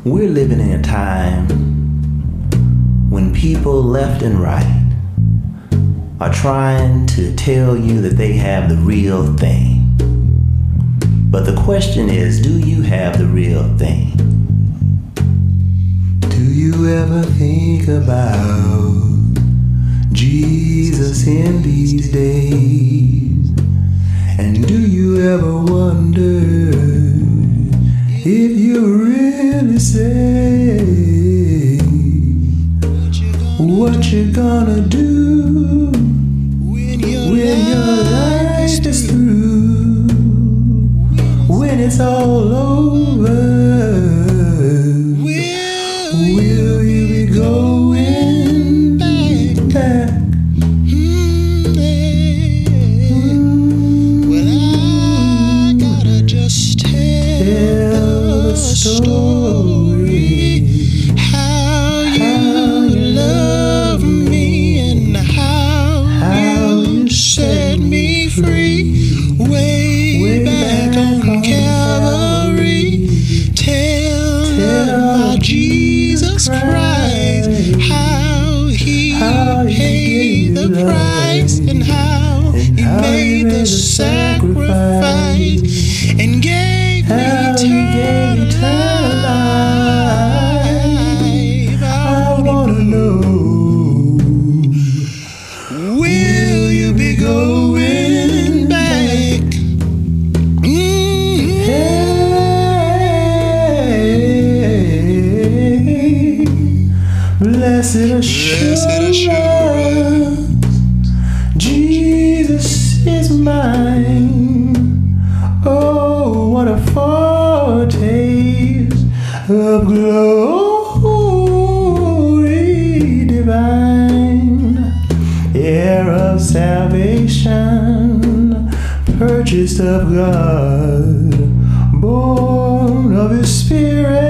We're living in a time when people left and right are trying to tell you that they have the real thing. But the question is, do you have the real thing? Do you ever think about Jesus in these days? And do you ever wonder if you really say what you gonna do when your life is through, when it's all over? Will you be going back? Well, I gotta just tell the story, how you love me and how you set me free way back on Calvary. Tell about Jesus Christ, how he paid the price and how he made the sacrifice and gave me eternal life. I wanna know, will you be going back? Blessed assurance, Jesus is mine. Oh, what a foretaste of glory divine, heir of salvation, purchased of God, born of His Spirit.